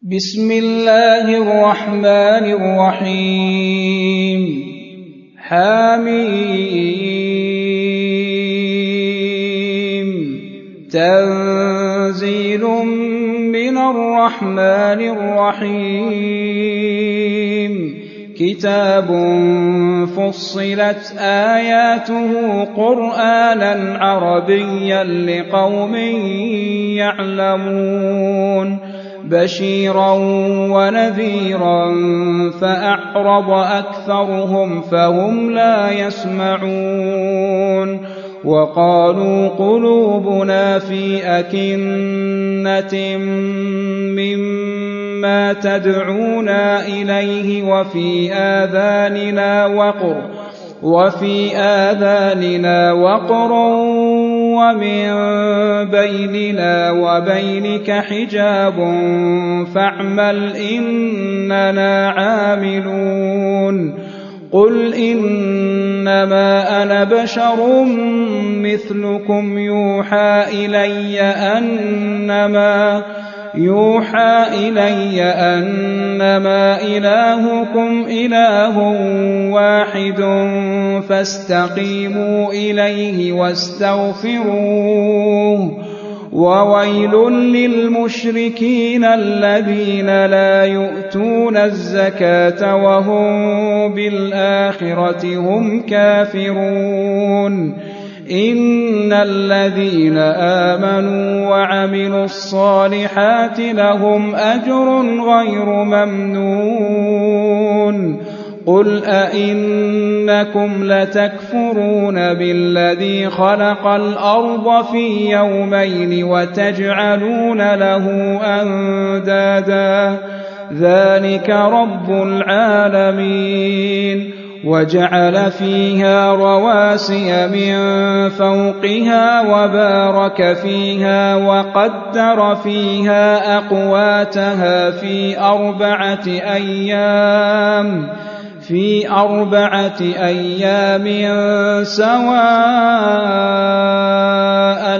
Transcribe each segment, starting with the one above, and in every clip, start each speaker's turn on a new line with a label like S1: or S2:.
S1: بسم الله الرحمن الرحيم حميم تنزيل من الرحمن الرحيم كتاب فصلت آياته قرآنا عربيا لقوم يعلمون بشيرا ونذيرا فأعرض أكثرهم فهم لا يسمعون وقالوا قلوبنا في أكنة مما تدعونا إليه وفي آذاننا وقر ومن بيننا وبينك حجاب فاعمل إننا عاملون قل إنما أنا بشر مثلكم يوحى إلي أنما إلهكم إله واحد فاستقيموا إليه واستغفروه وويل للمشركين الذين لا يؤتون الزكاة وهم بالآخرة هم كافرون إن الذين آمنوا وعملوا الصالحات لهم أجر غير ممنون قل أئنكم لتكفرون بالذي خلق الأرض في يومين وتجعلون له أندادا ذلك رب العالمين وجعل فيها رواسي من فوقها وبارك فيها وقدر فيها أقواتها في أربعة أيام سواء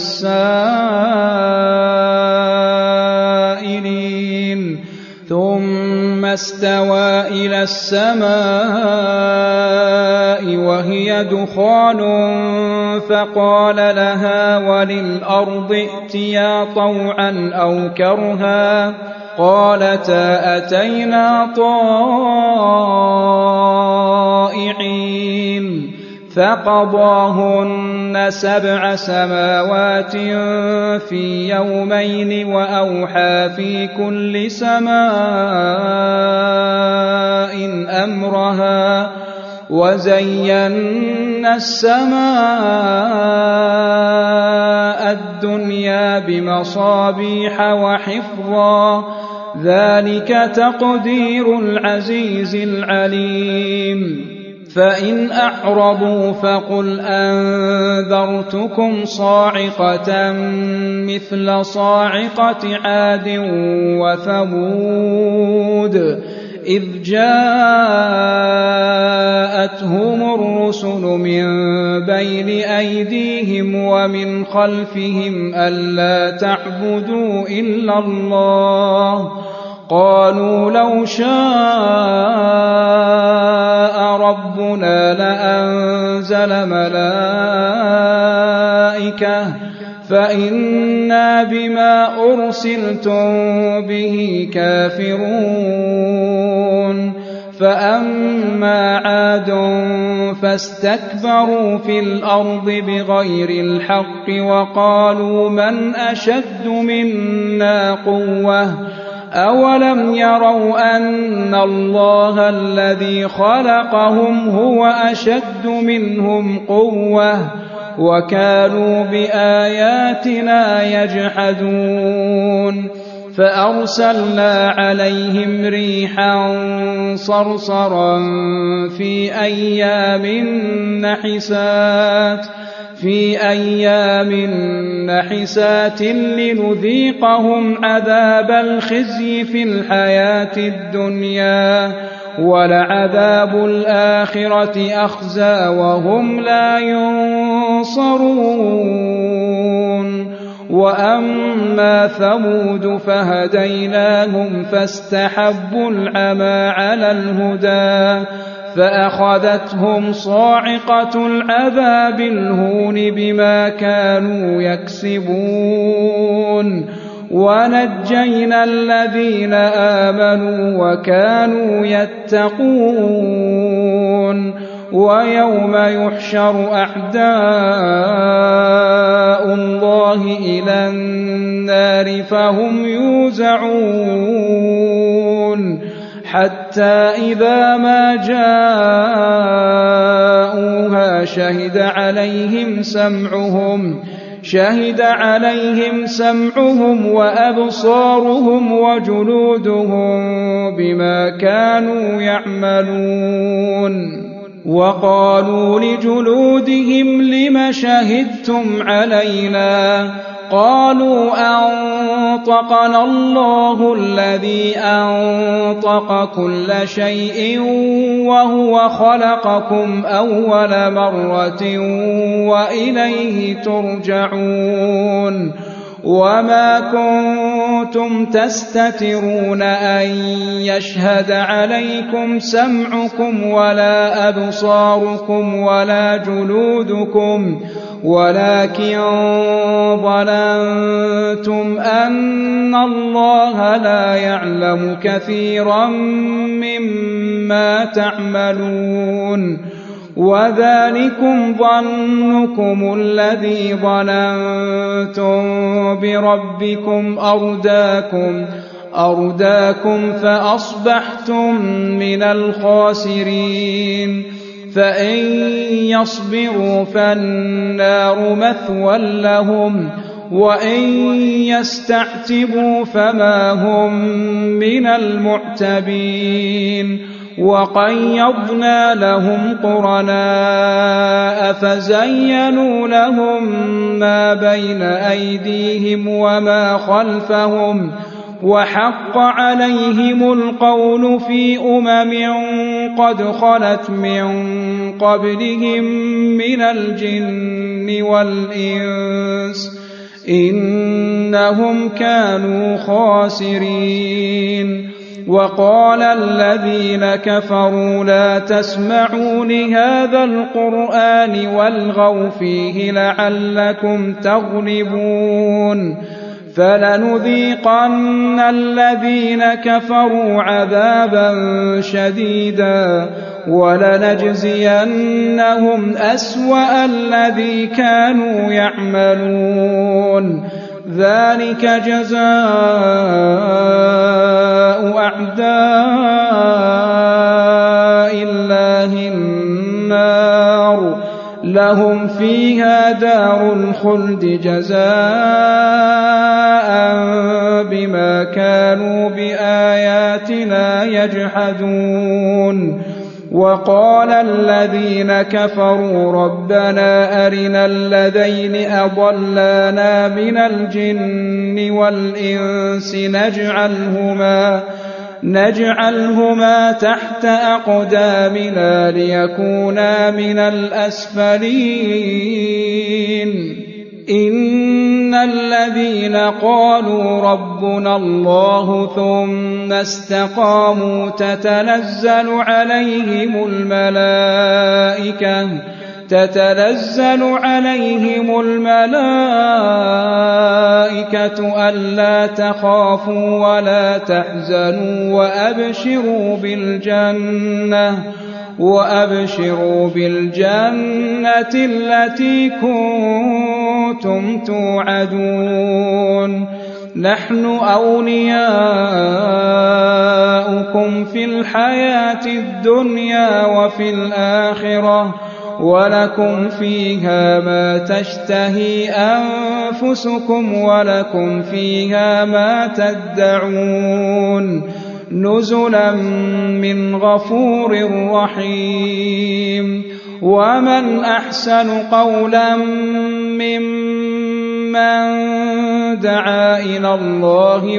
S1: للسائلين ثم استوى إلى السماء وهي دخان فقال لها وللأرض ائتيا طوعا أو كرها قالتا أتينا طائعين فقضاهن 7 سماوات في يومين وأوحى في كل سماء أمرها وزينا السماء الدنيا بمصابيح وحفظا ذلك تقدير العزيز العليم فإن أعرضوا فقل أنذرتكم صاعقة مثل صاعقة عاد وثمود إذ جاءتهم الرسل من بين أيديهم ومن خلفهم ألا تعبدوا إلا الله قالوا لو شاء ربنا لأنزل ملائكة فإنا بما أرسلتم به كافرون فأما عاد فاستكبروا في الأرض بغير الحق وقالوا من أشد منا قوة أولم يروا أن الله الذي خلقهم هو أشد منهم قوة وكانوا بآياتنا يجحدون فأرسلنا عليهم ريحا صرصرا في أيام نحسات لنذيقهم عذاب الخزي في الحياة الدنيا ولعذاب الآخرة أخزى وهم لا ينصرون وأما ثمود فهديناهم فاستحبوا العمى على الهدى فأخذتهم صاعقة العذاب الهون بما كانوا يكسبون ونجينا الذين آمنوا وكانوا يتقون ويوم يحشر أعداء الله إلى النار فهم يوزعون حتى إذا ما جاءوها شهد عليهم سمعهم وأبصارهم وجلودهم بما كانوا يعملون وقالوا لجلودهم لم شهدتم علينا قالوا أنطقنا الله الذي أنطق كل شيء وهو خلقكم أول مرة وإليه ترجعون وما كنتم تستترون أن يشهد عليكم سمعكم ولا أبصاركم ولا جلودكم ولكن ظننتم أن الله لا يعلم كثيرا مما تعملون وذلكم ظنكم الذي ظننتم بربكم أرداكم فأصبحتم من الخاسرين فإن يصبروا فالنار مثوى لهم وإن يستعتبوا فما هم من المعتبين وقيضنا لهم قرناء فزينوا لهم ما بين أيديهم وما خلفهم وحق عليهم القول في قد خلت من قبلهم من الجن والإنس إنهم كانوا خاسرين وقال الذين كفروا لا تسمعوا لهذا القرآن والغوا فيه لعلكم تغلبون فلنذيقن الذين كفروا عذابا شديدا ولنجزينهم أسوأ الذي كانوا يعملون ذلك جزاء أعداء الله النار لهم فيها دار الخلد جزاء بما كانوا بآياتنا يجحدون وقال الذين كفروا ربنا أرنا الذين أضلانا من الجن والإنس نجعلهما تحت أقدامنا ليكونا من الأسفلين إن الذين قالوا ربنا الله ثم استقاموا تتنزل عليهم الملائكة ألا تخافوا ولا تحزنوا وأبشروا بالجنة التي كنتم توعدون نحن أولياؤكم في الحياة الدنيا وفي الآخرة ولكم فيها ما تشتهي أنفسكم ولكم فيها ما تدعون نزلا من غفور رحيم ومن أحسن قولا ممن دعا إلى الله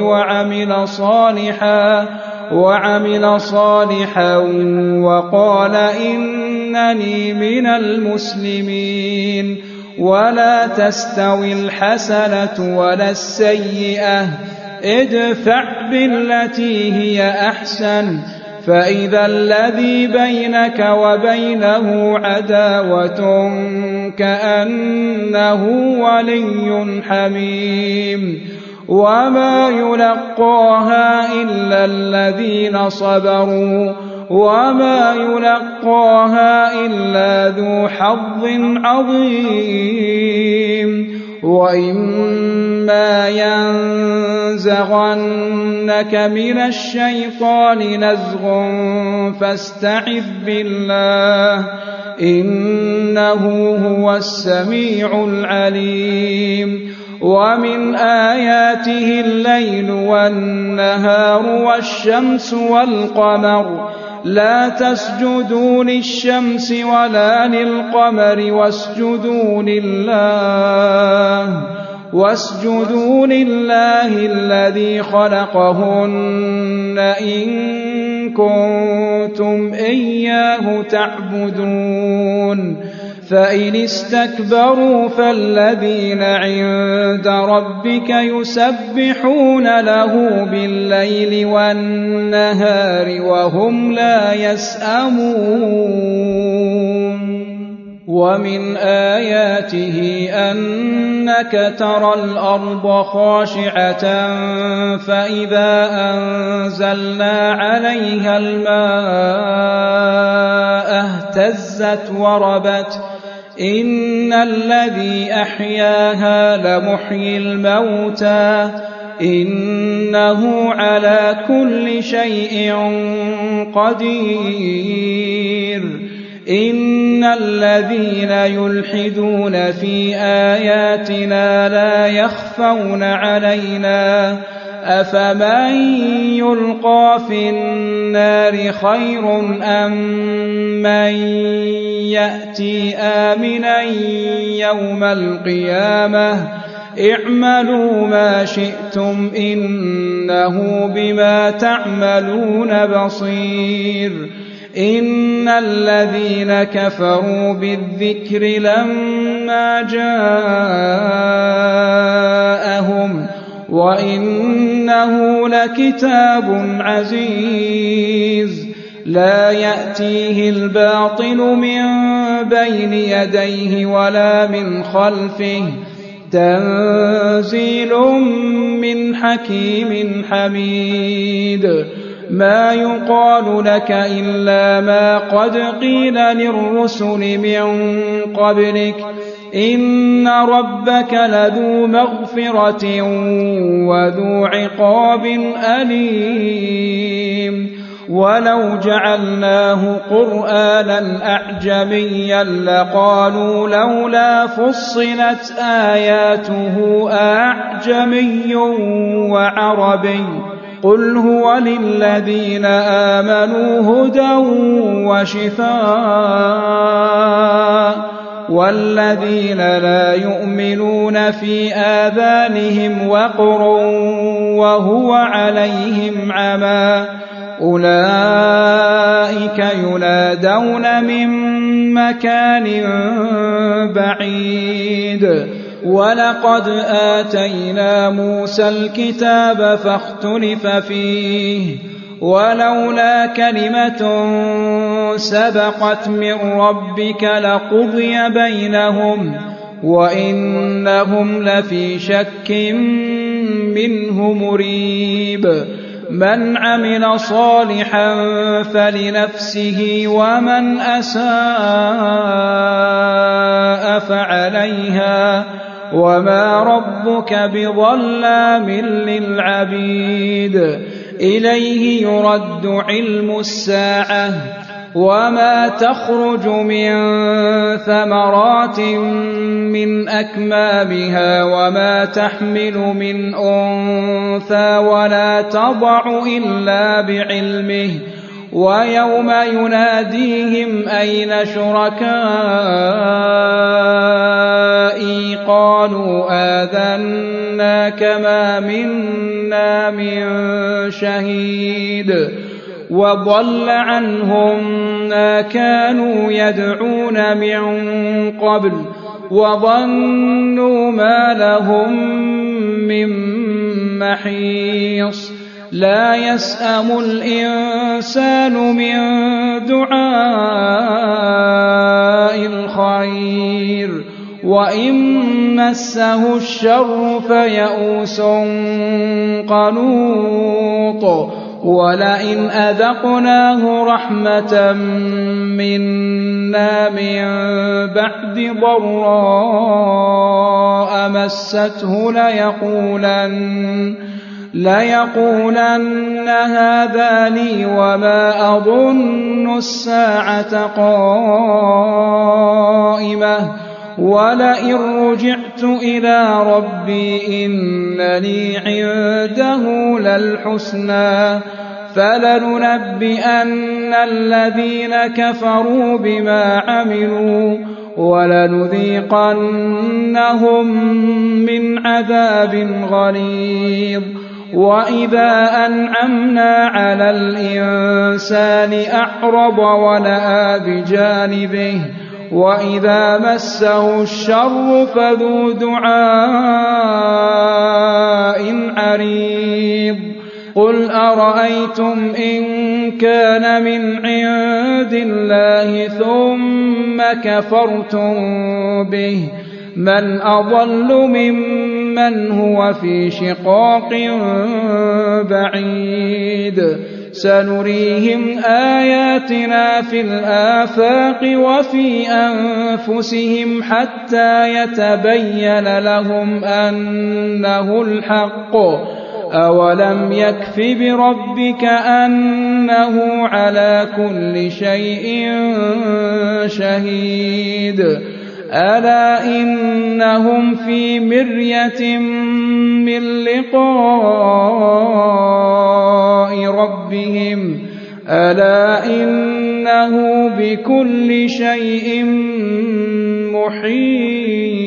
S1: وعمل صالحا وقال إنني من المسلمين ولا تستوي الحسنة ولا السيئة ادفع بالتي هي أحسن فإذا الذي بينك وبينه عداوة كأنه ولي حميم وما يلقاها إلا الذين صبروا وما يلقاها إلا ذو حظ عظيم وإما ينزغنك من الشيطان نزغ فاستعذ بالله إنه هو السميع العليم ومن آياته الليل والنهار والشمس والقمر لا تسجدوا للشمس ولا للقمر واسجدوا لله الذي خلقهن إن كنتم إياه تعبدون فإن استكبروا فالذين عند ربك يسبحون له بالليل والنهار وهم لا يسأمون ومن آياته أنك ترى الأرض خاشعة فإذا أنزلنا عليها الماء اهتزت وربت إن الذي أحياها لمحيي الموتى إنه على كل شيء قدير إن الذين يلحدون في آياتنا لا يخفون علينا أفمن يلقى في النار خير أم من يأتي آمنا يوم القيامة اعملوا ما شئتم إنه بما تعملون بصير إن الذين كفروا بالذكر لما جاءهم وإنه لكتاب عزيز لا يأتيه الباطل من بين يديه ولا من خلفه تنزيل من حكيم حميد ما يقال لك إلا ما قد قيل للرسل من قبلك إن ربك لذو مغفرة وذو عقاب أليم ولو جعلناه قرآنا أعجميا لقالوا لولا فصلت آياته أعجمي وعربي قل هو للذين آمنوا هدى وشفاء والذين لا يؤمنون في آذانهم وقر وهو عليهم عمى أولئك ينادون من مكان بعيد ولقد آتينا موسى الكتاب فاختلف فيه ولولا كلمة سبقت من ربك لقضي بينهم وإنهم لفي شك منه مريب من عمل صالحا فلنفسه ومن أساء فعليها وما ربك بظلام للعبيد إليه يرد علم الساعة وما تخرج من ثمرات من أكمامها وما تحمل من أنثى ولا تضع إلا بعلمه ويوم يناديهم أين شركائي قالوا آذناك ما منا من شهيد وضل عنهم ما كانوا يدعون من قبل وظنوا ما لهم من محيص لا يسأم الإنسان من دعاء الخير وإن مسه الشر فيئوس قنوط ولئن أذقناه رحمة منا من بعد ضراء مسته ليقولن هذا لي وما أظن الساعة قائمة ولئن رجعت إلى ربي إن لي عنده للحسنى فلننبئن الذين كفروا بما عملوا ولنذيقنهم من عذاب غليظ وإذا أنعمنا على الإنسان أعرض ونأى بجانبه وإذا مسه الشر فذو دعاء عريض قل أرأيتم إن كان من عند الله ثم كفرتم به من أضل ممن هو في شقاق بعيد سنريهم آياتنا في الآفاق وفي أنفسهم حتى يتبين لهم أنه الحق أولم يكف بربك أنه على كل شيء شهيد ألا إنهم في مرية من لقاء ربهم ألا إنه بكل شيء محيط